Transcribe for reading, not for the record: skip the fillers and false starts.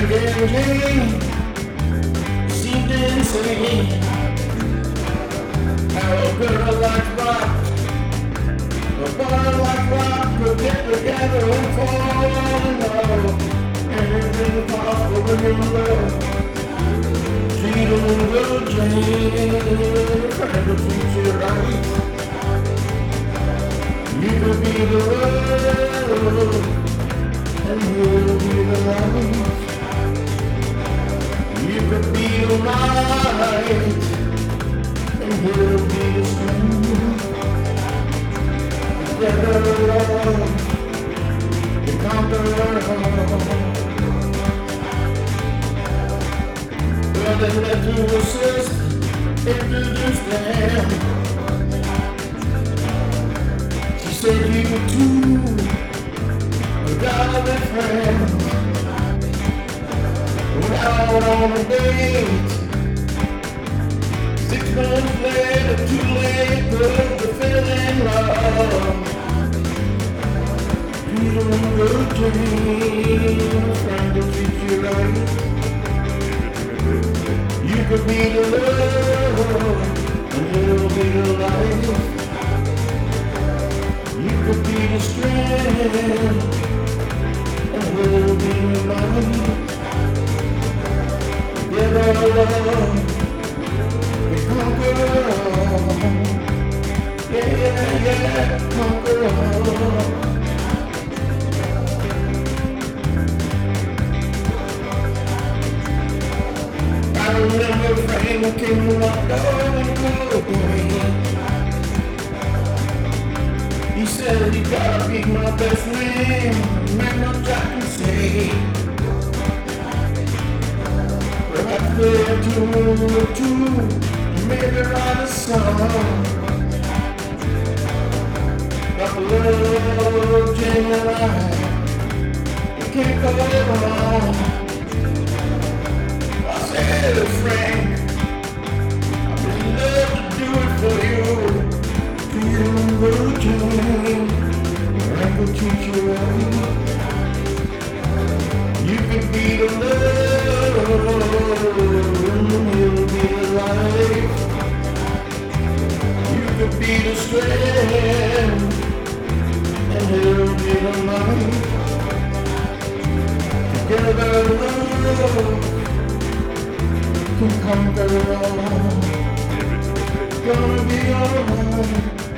Jane seemed insane. How a girl like rock, a boy like rock could get together and fall in love. Anything possible when you're in love. Treat a little Jane, trying to treat you right. You could be the world, and he'll be the light. You could be the light, and he'll be the strength. Together, to conquer. Well, they let you assist, introduce them. She said you two were godly friends. Went out on a date. 6 months later, too late, but they fell in love. You don't go Jane, trying to treat you right. You could be the love, and he'll be the life. You could be the strength, and he'll be the light. Together, we conquer all. Yeah, conquer all. I remember Frank came walked over me. He said you gotta be my best man, man, much I can say. But I feel to maybe write a song. Got the love, Jane and I can't go wrong. Hey, Frank, I'd love to do it for you. Do you remember Jane? I could teach you right. You could be the love, and he'll be the life. You could be the strength, and he'll be the light. Together, can conquer all. Gonna be alright.